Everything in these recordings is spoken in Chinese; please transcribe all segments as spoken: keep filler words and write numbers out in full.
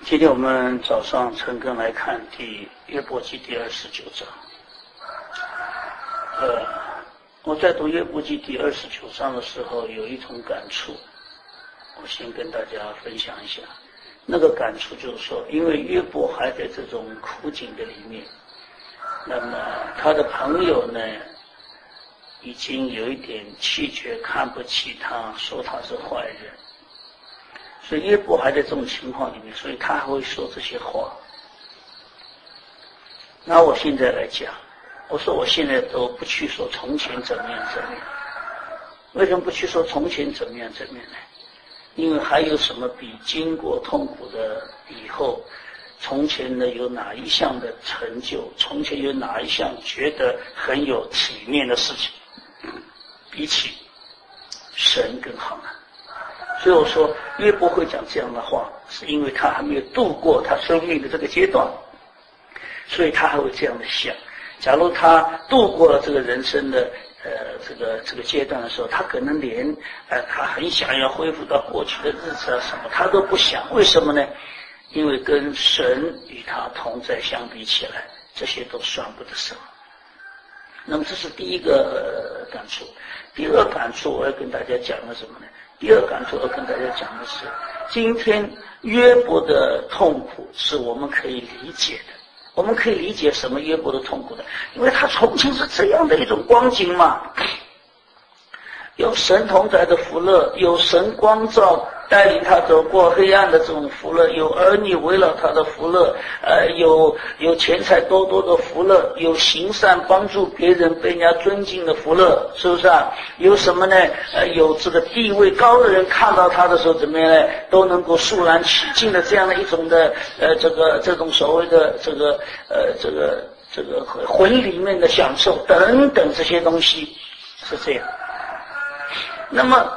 今天我们早上陈根来看第约伯记第二十九章。呃，我在读约伯记第二十九章的时候，有一种感触，我先跟大家分享一下。那个感触就是说，因为约伯还在这种苦境的里面，那么他的朋友呢，已经有一点气绝，看不起他，说他是坏人。所以约伯还在这种情况里面，所以他还会说这些话。那我现在来讲，我说我现在都不去说从前怎么样怎么样。为什么不去说从前怎么样怎么样呢？因为还有什么比经过痛苦的以后，从前呢有哪一项的成就，从前有哪一项觉得很有体面的事情，比起神更好呢？所以我说约伯会讲这样的话，是因为他还没有度过他生命的这个阶段，所以他还会这样的想。假如他度过了这个人生的呃这个这个阶段的时候，他可能连呃他很想要恢复到过去的日子啊什么，他都不想。为什么呢？因为跟神与他同在相比起来，这些都算不得什么。那么这是第一个感触。第二个感触我要跟大家讲的什么呢？第二感触我要跟大家讲的是，今天约伯的痛苦是我们可以理解的。我们可以理解什么约伯的痛苦的，因为他从前是这样的一种光景嘛，有神同在的福乐，有神光照带领他走过黑暗的这种福乐，有儿女围绕他的福乐，呃，有有钱财多多的福乐，有行善帮助别人被人家尊敬的福乐，是不是啊？有什么呢？呃，有这个地位高的人看到他的时候怎么样呢？都能够肃然起敬的这样的一种的呃这个这种所谓的这个呃这个这个魂里面的享受等等这些东西是这样。那么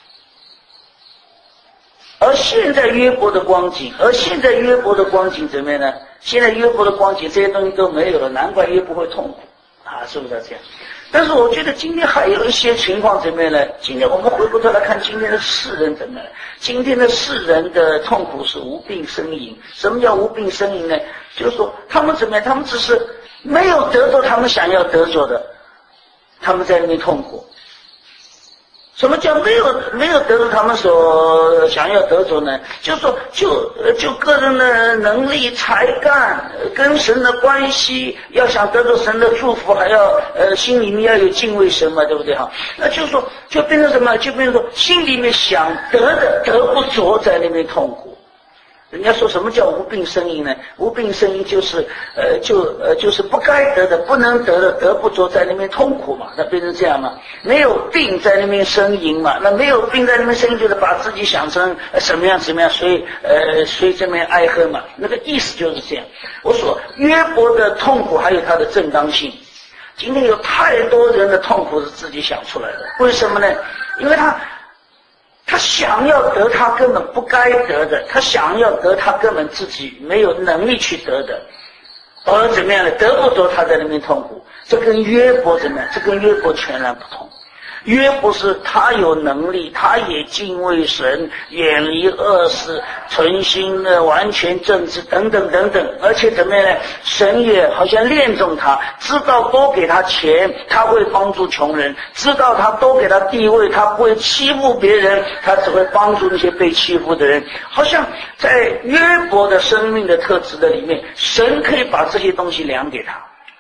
而现在约伯的光景，而现在约伯的光景怎么样呢？现在约伯的光景这些东西都没有了，难怪约伯会痛苦啊，是不是这样？但是我觉得今天还有一些情况怎么样呢？今天我们回过头来看今天的世人怎么样？今天的世人的痛苦是无病呻吟。什么叫无病呻吟呢？就是说他们怎么样？他们只是没有得到他们想要得着的，他们在那边痛苦。什么叫没有没有得到他们所想要得着呢？就是说就就个人的能力才干跟神的关系，要想得到神的祝福，还要呃心里面要有敬畏神嘛，对不对哈？那就是说就变成什么？就变成说心里面想得的得不着，在那边痛苦。人家说什么叫无病呻吟呢？无病呻吟就是呃就呃就是不该得的不能得的得不着，在那边痛苦嘛，那变成这样嘛。没有病在那边呻吟嘛，那没有病在那边呻吟就是把自己想成什么样什么样，所以呃所以这边哀恨嘛，那个意思就是这样。我说约伯的痛苦还有它的正当性，今天有太多人的痛苦是自己想出来的。为什么呢？因为他他想要得他根本不该得的，他想要得他根本自己没有能力去得的，而怎么样呢？得不着他在那边痛苦。这跟约伯怎么样？这跟约伯全然不同。约伯是他有能力，他也敬畏神，远离恶事，存心的完全正直等等等等，而且怎么样呢？神也好像恋重他，知道多给他钱他会帮助穷人，知道他多给他地位他不会欺负别人，他只会帮助那些被欺负的人。好像在约伯的生命的特质的里面，神可以把这些东西量给他，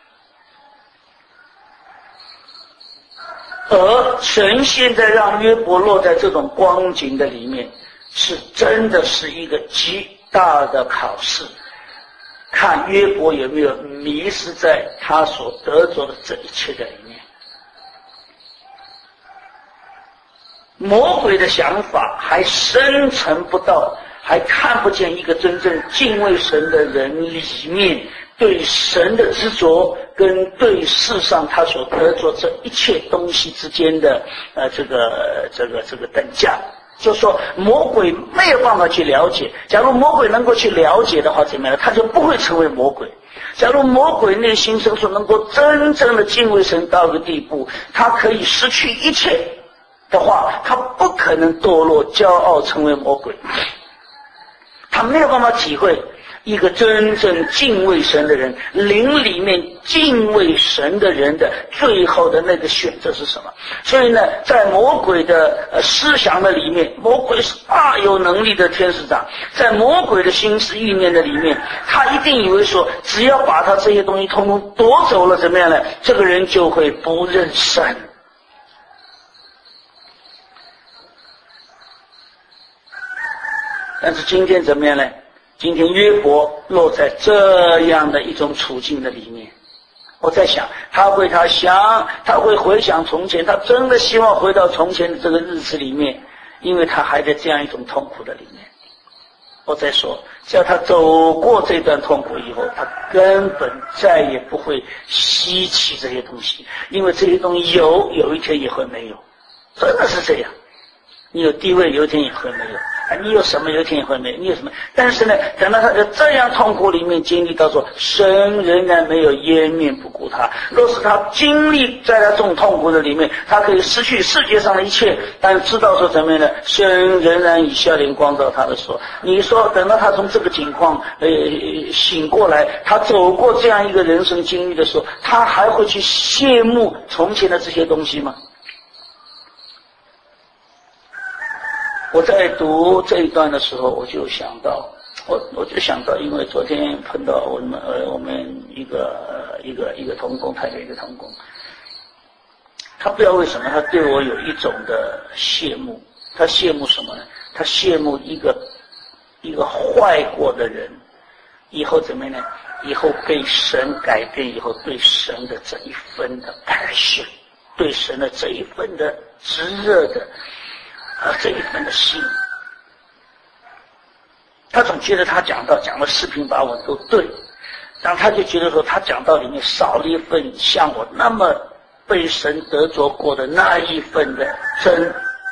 而神现在让约伯落在这种光景的里面，是真的是一个极大的考试，看约伯有没有迷失在他所得着的这一切的里面。魔鬼的想法还深沉不到，还看不见一个真正敬畏神的人里面对神的执着跟对世上他所得着这一切东西之间的呃这个这个这个等价。就是说魔鬼没有办法去了解，假如魔鬼能够去了解的话怎么样，他就不会成为魔鬼。假如魔鬼内心深处能够真正的敬畏神到一个地步，他可以失去一切的话，他不可能堕落骄傲成为魔鬼。他没有办法体会一个真正敬畏神的人，灵里面敬畏神的人的最后的那个选择是什么。所以呢，在魔鬼的呃思想的里面，魔鬼是大有能力的天使长，在魔鬼的心思意念的里面，他一定以为说，只要把他这些东西通通夺走了，怎么样呢？这个人就会不认神。但是今天怎么样呢？今天约伯落在这样的一种处境的里面，我在想，他会他想，他会回想从前，他真的希望回到从前的这个日子里面，因为他还在这样一种痛苦的里面。我在说，只要他走过这段痛苦以后，他根本再也不会稀奇这些东西，因为这些东西有，有一天也会没有，真的是这样。你有地位，有一天也会没有。你有什么，有一天也会没有。你有什么？但是呢，等到他在这样痛苦里面经历到说，神仍然没有湮灭不顾他。若是他经历在他这种痛苦的里面，他可以失去世界上的一切，但知道说怎么样呢？神仍然以笑脸光照他的时候，你说等到他从这个情况呃醒过来，他走过这样一个人生经历的时候，他还会去羡慕从前的这些东西吗？我在读这一段的时候，我就想到，我我就想到，因为昨天碰到我们呃我们一个呃一个一个同工，台北一个同工，他不知道为什么他对我有一种的羡慕，他羡慕什么呢？他羡慕一个一个坏过的人，以后怎么样呢？以后被神改变以后，对神的这一份的 passion， 对神的这一份的炙热的。啊，这一份的心，他总觉得他讲到讲的四平八稳都对，然后他就觉得说他讲到里面少了一份像我那么被神得着过的那一份的真。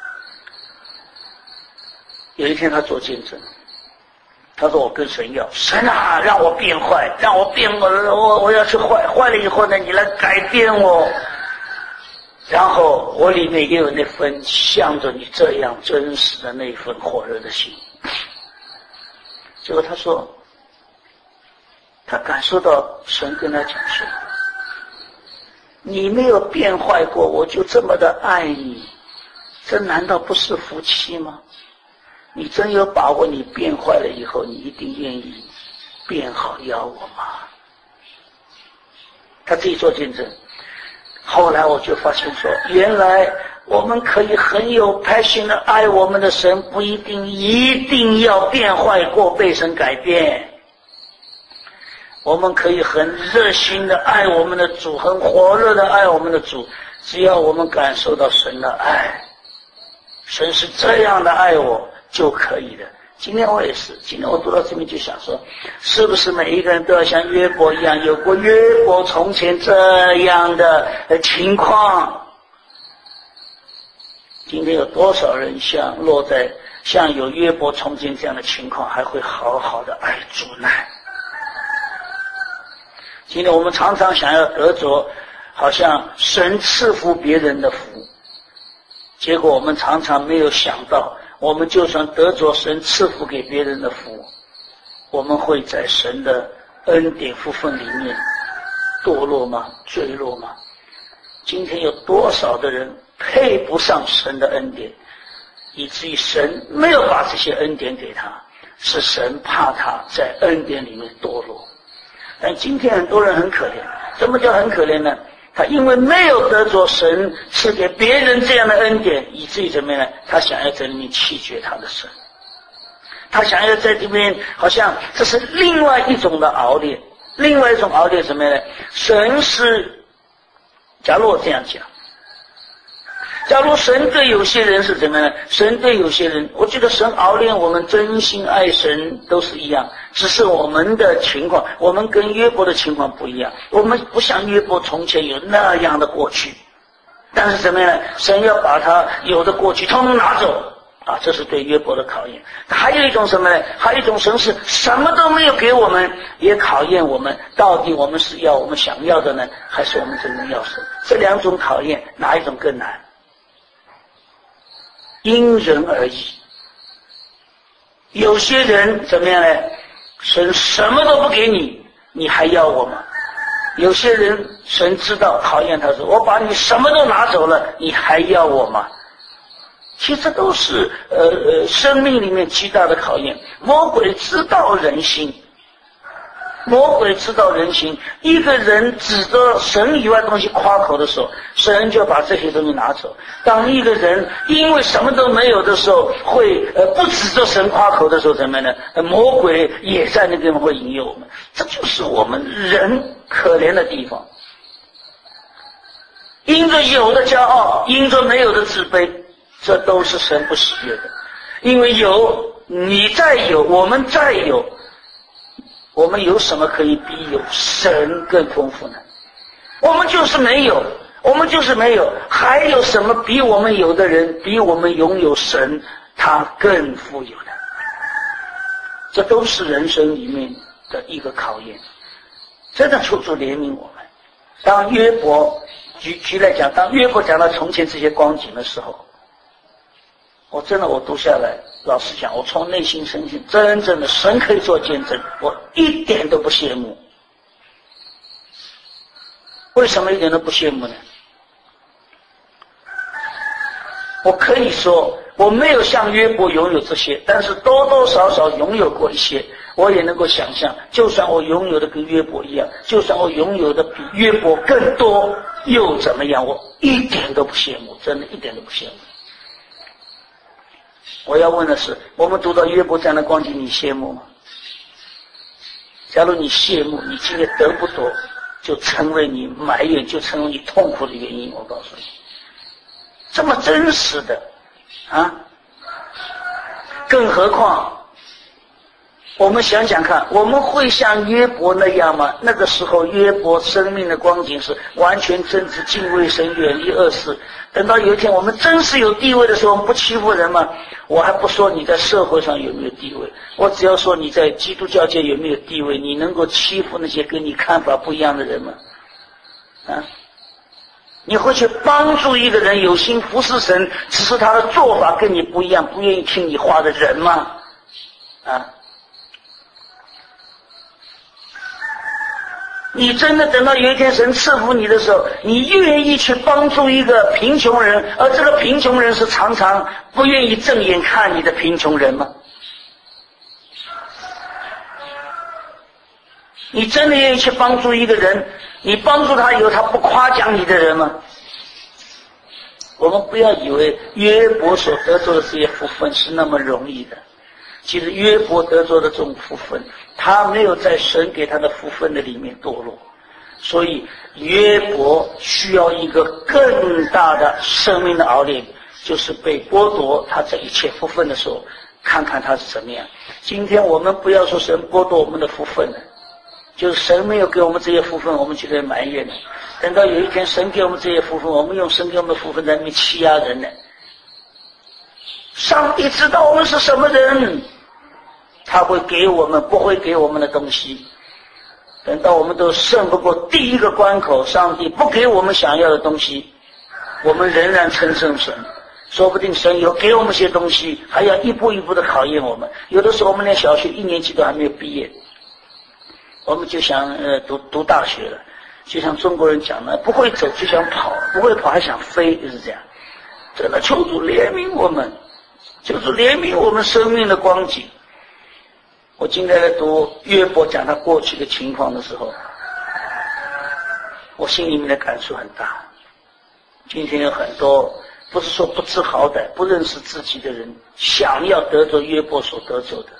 有一天他做见证，他说我跟神要，神啊，让我变坏，让我变我我我要去坏，坏了以后呢，你来改变我。然后我里面也有那份向着你这样真实的那份火热的心。结果他说，他感受到神跟他讲说，你没有变坏过，我就这么的爱你，这难道不是福气吗？你真有把握你变坏了以后，你一定愿意变好要我吗？他自己做见证。后来我就发现说，原来我们可以很有 passion 的爱我们的神，不一定一定要变坏过被神改变。我们可以很热心的爱我们的主，很火热的爱我们的主，只要我们感受到神的爱，神是这样的爱我就可以了。今天我也是，今天我读到这边就想说，是不是每一个人都要像约伯一样，有过约伯从前这样的情况？今天有多少人像落在像有约伯从前这样的情况，还会好好的爱主呢？今天我们常常想要得着好像神赐福别人的福，结果我们常常没有想到，我们就算得着神赐福给别人的福，我们会在神的恩典福分里面堕落吗？坠落吗？今天有多少的人配不上神的恩典，以至于神没有把这些恩典给他，是神怕他在恩典里面堕落。但今天很多人很可怜，什么叫很可怜呢？他因为没有得着神赐给别人这样的恩典，以至于怎么样呢？他想要在里面弃绝他的神，他想要在这边好像这是另外一种的熬炼，另外一种熬炼什么呢？神是，假如我这样讲，假如神对有些人是怎么样呢？神对有些人，我觉得神熬炼我们真心爱神都是一样，只是我们的情况，我们跟约伯的情况不一样，我们不像约伯从前有那样的过去，但是怎么样呢？神要把他有的过去统统拿走啊，这是对约伯的考验。还有一种什么呢？还有一种神是什么都没有给我们，也考验我们到底我们是要我们想要的呢，还是我们真正要神？这两种考验哪一种更难？因人而异， 有些人怎么样呢？神什么都不给你，你还要我吗？有些人神知道考验他说，我把你什么都拿走了，你还要我吗？其实这都是呃呃生命里面极大的考验。魔鬼知道人心，魔鬼知道人心。一个人指着神以外的东西夸口的时候，神就把这些东西拿走。当一个人因为什么都没有的时候，会呃不指着神夸口的时候，怎么样呢？呃魔鬼也在那个地方会引诱我们。这就是我们人可怜的地方。因着有的骄傲，因着没有的自卑，这都是神不喜悦的。因为有，你再有，我们再有，我们有什么可以比有神更丰富呢？我们就是没有，我们就是没有，还有什么比我们有的人，比我们拥有神他更富有的？这都是人生里面的一个考验。真的求主怜悯我们。当约伯举举来讲，当约伯讲到从前这些光景的时候，我真的我读下来，老实讲，我从内心深信，真正的神可以做见证，我一点都不羡慕。为什么一点都不羡慕呢？我可以说我没有像约伯拥有这些，但是多多少少拥有过一些。我也能够想象，就算我拥有的跟约伯一样，就算我拥有的比约伯更多，又怎么样？我一点都不羡慕，真的一点都不羡慕。我要问的是，我们读到约伯这样的光景，你羡慕吗？假如你羡慕，你今天得不多，就成为你埋怨，就成为你痛苦的原因。我告诉你，这么真实的啊，更何况我们想想看，我们会像约伯那样吗？那个时候约伯生命的光景是完全正直、敬畏神、远离恶事。等到有一天我们真是有地位的时候，我们不欺负人吗？我还不说你在社会上有没有地位，我只要说你在基督教界有没有地位，你能够欺负那些跟你看法不一样的人吗？啊，你会去帮助一个人有心服侍神，只是他的做法跟你不一样，不愿意听你话的人吗？啊，你真的等到有一天神赐福你的时候，你愿意去帮助一个贫穷人，而这个贫穷人是常常不愿意正眼看你的贫穷人吗？你真的愿意去帮助一个人，你帮助他以后他不夸奖你的人吗？我们不要以为约伯所得着的这些福分是那么容易的。其实约伯得着的这种福分，他没有在神给他的福分的里面堕落，所以约伯需要一个更大的生命的熬炼，就是被剥夺他这一切福分的时候，看看他是怎么样。今天我们不要说神剥夺我们的福分了，就是神没有给我们这些福分，我们就在埋怨了。等到有一天神给我们这些福分，我们用神给我们的福分在那边欺压人呢。上帝知道我们是什么人，他会给我们不会给我们的东西。等到我们都胜不过第一个关口，上帝不给我们想要的东西，我们仍然称圣神。说不定神有给我们些东西，还要一步一步的考验我们。有的时候我们连小学一年级都还没有毕业，我们就想呃读读大学了。就像中国人讲的，不会走就想跑，不会跑还想飞，就是这样。真的求主怜悯我们，求主怜悯我们生命的光景。我今天在读约伯讲他过去的情况的时候，我心里面的感触很大。今天有很多不是说不知好歹、不认识自己的人，想要得着约伯所得着的。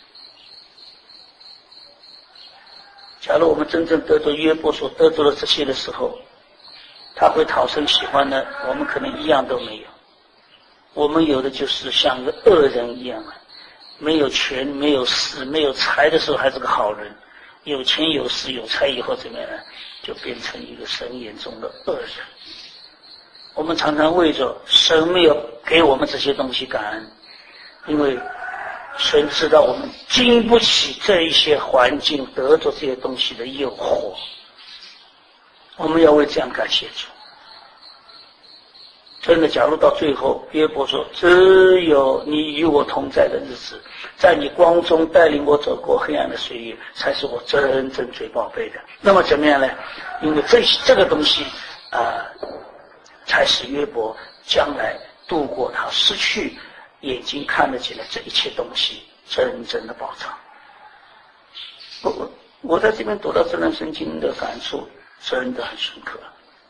假如我们真正得着约伯所得着的这些的时候，他会讨神喜欢的，我们可能一样都没有。我们有的就是像个恶人一样，没有权没有势没有财的时候还是个好人，有钱有势有财以后怎么样呢？就变成一个神眼中的恶人。我们常常为着神没有给我们这些东西感恩，因为神知道我们经不起这一些环境得着这些东西的诱惑，我们要为这样感谢主。 真的，假如到最后，约伯说：“只有你与我同在的日子，在你光中带领我走过黑暗的岁月，才是我真正最宝贝的。”那么怎么样呢？因为这这个东西啊、呃，才使约伯将来度过他失去眼睛看得见的这一切东西真正的保障。我我在这边读到这段圣经的感触真的很深刻。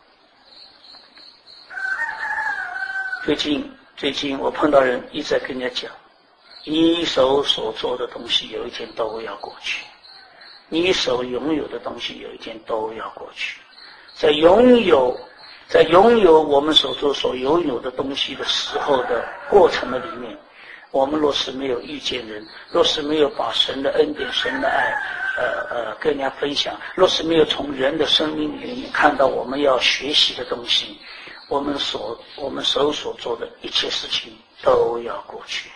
最近最近我碰到人一直在跟人家讲，你手所做的东西有一天都要过去，你手拥有的东西有一天都要过去。在拥有在拥有我们手中所拥有的东西的时候的过程的里面，我们若是没有遇见人，若是没有把神的恩典神的爱呃呃跟人家分享，若是没有从人的生命里面看到我们要学习的东西，我们所我们手所做的一切事情都要过去。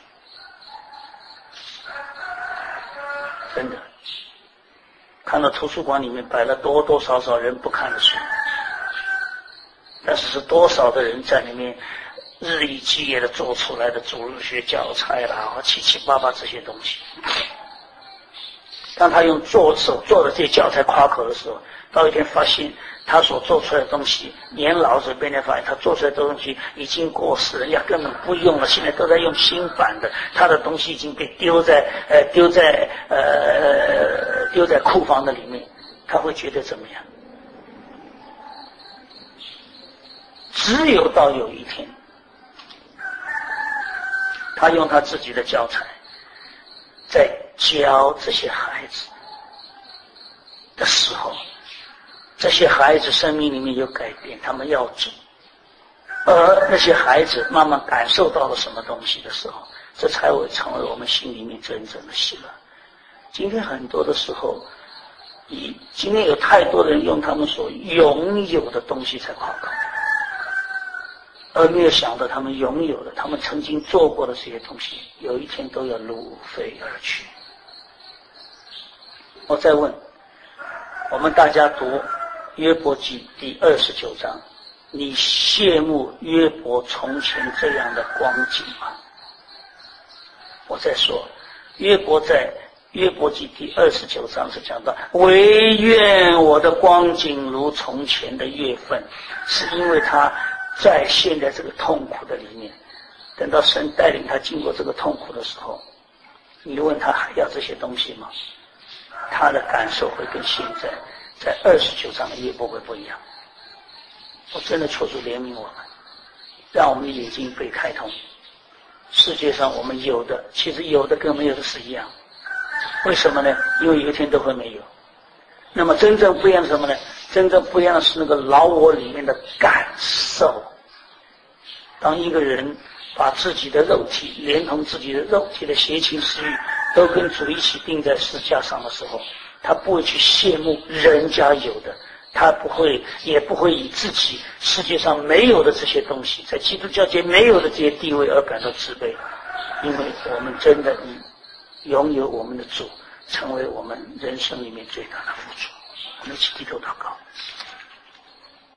真的，看到图书馆里面摆了多多少少人不看的书，但是是多少的人在里面日以继夜的做出来的主日学教材啦，七七八八这些东西。当他用做手做的这些教材夸口的时候，到一天发现他所做出来的东西，年老者被人发现他做出来的东西已经过时，人家根本不用了，现在都在用新版的，他的东西已经被丢在呃丢在呃丢在库房的里面，他会觉得怎么样？只有到有一天，他用他自己的教材在教这些孩子的时候，这些孩子生命里面有改变，他们要主，而那些孩子慢慢感受到了什么东西的时候，这才会成为我们心里面真正的喜乐。今天很多的时候，以今天有太多人用他们所拥有的东西在夸口，而没有想到他们拥有的，他们曾经做过的这些东西，有一天都要路飞而去。我再问，我们大家读约伯记第二十九章，你羡慕约伯从前这样的光景吗？我再说，约伯在约伯记第二十九章是讲到，惟愿我的光景如从前的月份，是因为他在现在这个痛苦的里面，等到神带领他经过这个痛苦的时候，你问他还要这些东西吗？他的感受会跟现在在二十九章的约伯会不一样。我真的求主怜悯我们，让我们的眼睛被开通。世界上我们有的，其实有的跟没有的是一样。为什么呢？因为有一天都会没有。那么真正不一样的是什么呢？真正不一样的是那个老我里面的感受。当一个人把自己的肉体连同自己的肉体的邪情私欲都跟主一起钉在十字架上的时候，他不会去羡慕人家有的，他不会也不会以自己世界上没有的这些东西，在基督教界没有的这些地位而感到自卑，因为我们真的拥有我们的主，成为我们人生里面最大的付出。我们一起低头祷告。